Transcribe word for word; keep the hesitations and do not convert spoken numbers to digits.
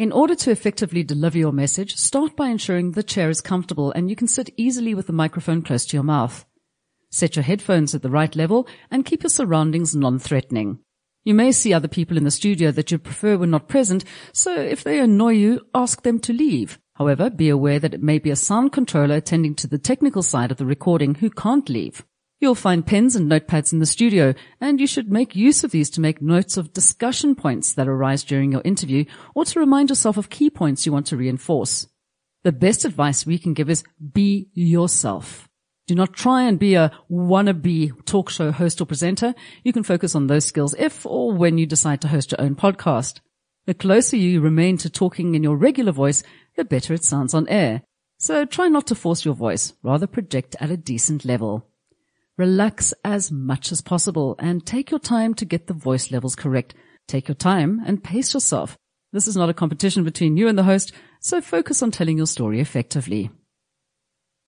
In order to effectively deliver your message, start by ensuring the chair is comfortable and you can sit easily with the microphone close to your mouth. Set your headphones at the right level and keep your surroundings non-threatening. You may see other people in the studio that you prefer were not present, so if they annoy you, ask them to leave. However, be aware that it may be a sound controller attending to the technical side of the recording who can't leave. You'll find pens and notepads in the studio, and you should make use of these to make notes of discussion points that arise during your interview or to remind yourself of key points you want to reinforce. The best advice we can give is be yourself. Do not try and be a wannabe talk show host or presenter. You can focus on those skills if or when you decide to host your own podcast. The closer you remain to talking in your regular voice, the better it sounds on air. So try not to force your voice, rather project at a decent level. Relax as much as possible and take your time to get the voice levels correct. Take your time and pace yourself. This is not a competition between you and the host, so focus on telling your story effectively.